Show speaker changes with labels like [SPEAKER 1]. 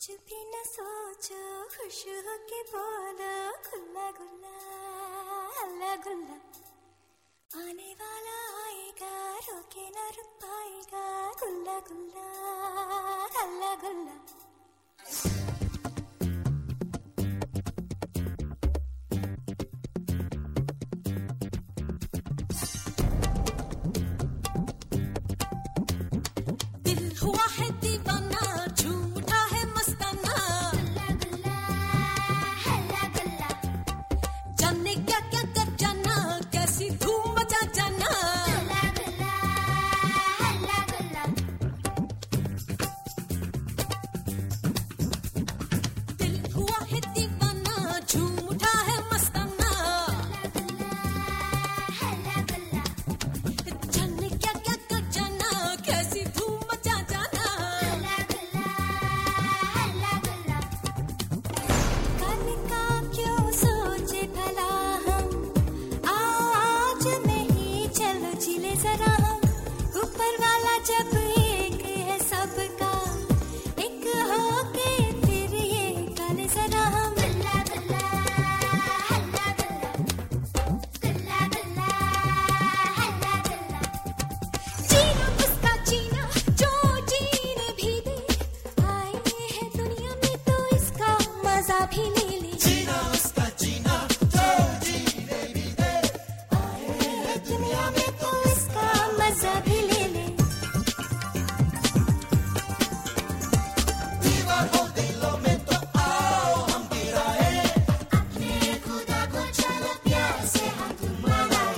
[SPEAKER 1] कुछ भी न सोचो, खुश होके बोलो, खुला गुल्ला हल्ला गुल्ला। आने वाला आएगा, रोके न रुक पाएगा, गुल्ला गुल्ला हल्ला गुल्ला। दिल हुआ है दीवाना, झूठा है मस्ताना, गुल्ला गुल्ला हल्ला गुल्ला। जाने क्या क्या कर जाना, कैसी धूम मचा जाना, गुल्ला गुल्ला हल्ला गुल्ला। दिल हुआ है दीवाना, झूठा है मस्ताना, गुल्ला गुल्ला हल्ला गुल्ला। जाने क्या क्या कर जाना, कैसी धूम मचा जाना, गुल्ला गुल्ला हल्ला गुल्ला। कल का क्यों सोचे भला हम, आज नहीं चलो जिले जरा हम। ऊपर वाला जब एक है सबका, एक होके फिर ये कल जरा हम, गुल्ला गुल्ला हल्ला गुल्ला, गुल्ला गुल्ला हल्ला गुल्ला। जीना उसका जीना जो जीने भी दे, आए हैं दुनिया में तो इसका मजा भी ले ले।
[SPEAKER 2] जीना उसका जीना जो जीने भी दे,
[SPEAKER 1] आए हैं दुनिया में तो इसका मजा भी ले ले।
[SPEAKER 2] दीवानों दिलों में तो आओ हम भी रहे,
[SPEAKER 1] अपने खुदा को चलो प्यार से हम मनाए।